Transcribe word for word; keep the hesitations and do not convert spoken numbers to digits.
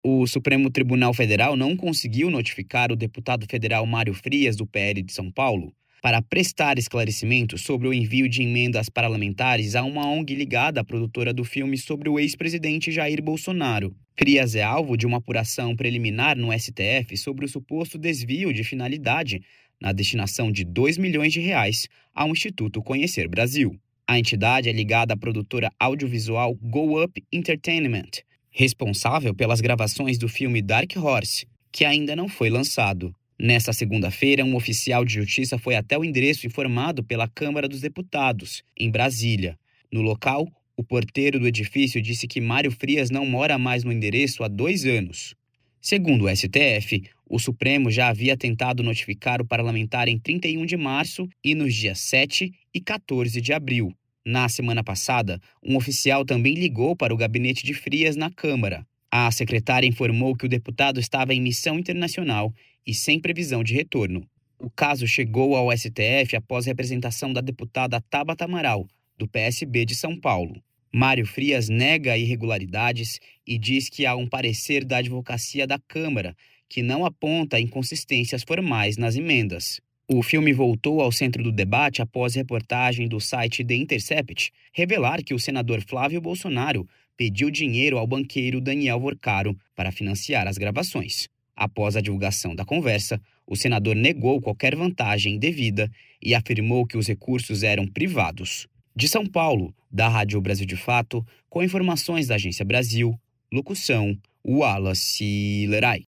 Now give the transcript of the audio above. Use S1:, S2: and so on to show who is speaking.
S1: O Supremo Tribunal Federal não conseguiu notificar o deputado federal Mário Frias, do P L de São Paulo, para prestar esclarecimentos sobre o envio de emendas parlamentares a uma O N G ligada à produtora do filme sobre o ex-presidente Jair Bolsonaro. Frias é alvo de uma apuração preliminar no S T F sobre o suposto desvio de finalidade na destinação de dois milhões de reais ao Instituto Conhecer Brasil. A entidade é ligada à produtora audiovisual Go Up Entertainment, responsável pelas gravações do filme Dark Horse, que ainda não foi lançado. Nesta segunda-feira, um oficial de justiça foi até o endereço informado pela Câmara dos Deputados, em Brasília. No local, o porteiro do edifício disse que Mário Frias não mora mais no endereço há dois anos. Segundo o S T F, o Supremo já havia tentado notificar o parlamentar em trinta e um de março e nos dias sete e quatorze de abril. Na semana passada, um oficial também ligou para o gabinete de Frias na Câmara. A secretária informou que o deputado estava em missão internacional e sem previsão de retorno. O caso chegou ao S T F após a representação da deputada Tabata Amaral, do P S B de São Paulo. Mário Frias nega irregularidades e diz que há um parecer da advocacia da Câmara que não aponta inconsistências formais nas emendas. O filme voltou ao centro do debate após reportagem do site The Intercept revelar que o senador Flávio Bolsonaro pediu dinheiro ao banqueiro Daniel Vorcaro para financiar as gravações. Após a divulgação da conversa, o senador negou qualquer vantagem indevida e afirmou que os recursos eram privados. De São Paulo, da Rádio Brasil de Fato, com informações da Agência Brasil, locução Wallace Leray.